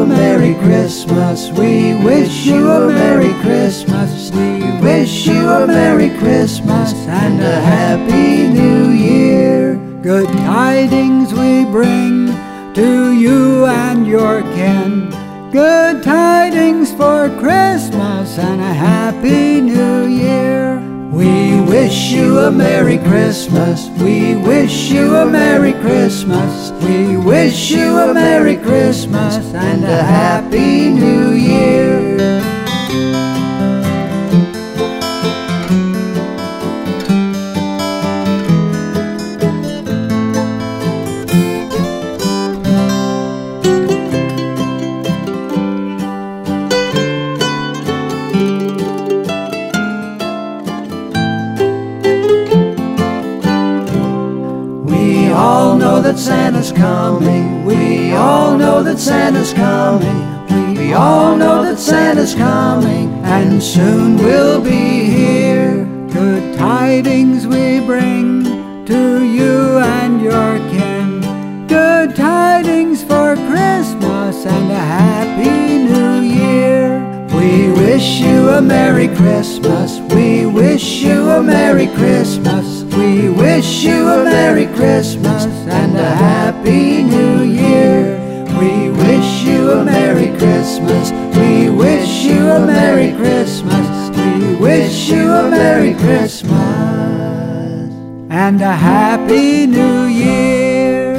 Merry Christmas. We wish you a Merry Christmas. We wish you a Merry Christmas and a Happy New Year. Good tidings we bring to you and your kin. Good tidings for Christmas and a Happy New Year. We wish you a Merry Christmas. We wish you a Merry Christmas. We wish you a Merry Christmas and a Happy New Year. We all know that Santa's coming. We all know that Santa's coming. We all know that Santa's coming, and soon we'll be here. Good tidings we bring to you and your kin. Good tidings for Christmas and a Happy New Year. We wish you a Merry Christmas. We wish you a Merry Christmas. We wish you a Merry Christmas and a Happy New Year. We wish you a Merry Christmas. We wish you a Merry Christmas. We wish you a Merry Christmas and a Happy New Year.